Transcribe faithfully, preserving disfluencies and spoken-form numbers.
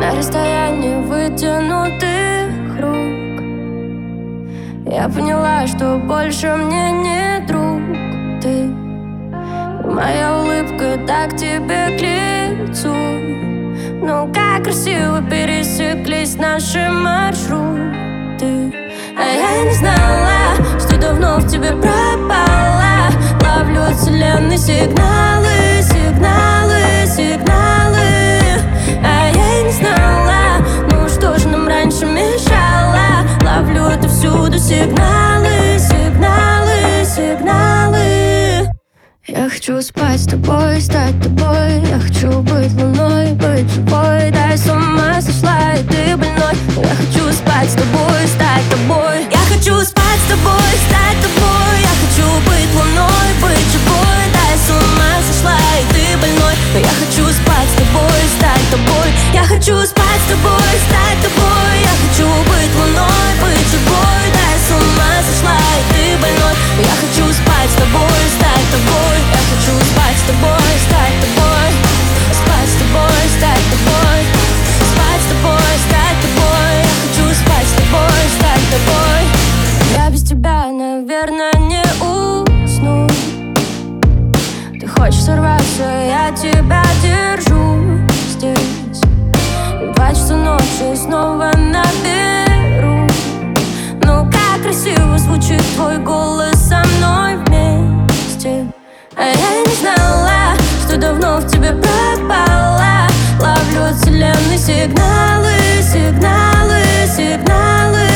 на расстоянии вытянутых рук. Я поняла, что больше мне не друг ты. Моя улыбка так тебе к лицу. Ну как красиво пересеклись наши маршруты. А я не знала, что давно в тебе пропала. Ловлю от вселенной сигналы, сигналы, сигналы. А я не знала, ну что ж нам раньше мешало. Ловлю это всюду сигналы, сигналы, сигналы. Я хочу спать с тобой, стать тобой. Я хочу быть луной, быть живой. Дай с ума сошла, и ты больной. Я хочу спать с тобой, стать тобой. Я хочу спать с тобой, стать тобой. Я хочу быть луной, быть живой. Дай с ума сошла, и ты больной. Я хочу спать с тобой, стать тобой. Я хочу спать с тобой, стать тобой. Я хочу быть луной, быть живой. Дай с ума сошла, и ты больной. Я хочу спать с тобой, стать тобой. Я хочу спать с тобой, стать тобой. Спать с тобой, стать тобой. Спать с тобой, стать тобой. Я хочу спать с тобой, стать тобой. Я без тебя, наверное, не усну. Ты хочешь сорваться, я тебя держу здесь. И два часа ночи снова наберу. Ну как красиво звучит твой голос со мной вместе. А я не знала, что давно в тебе пропала. Ловлю от вселенной сигналы, сигналы, сигналы.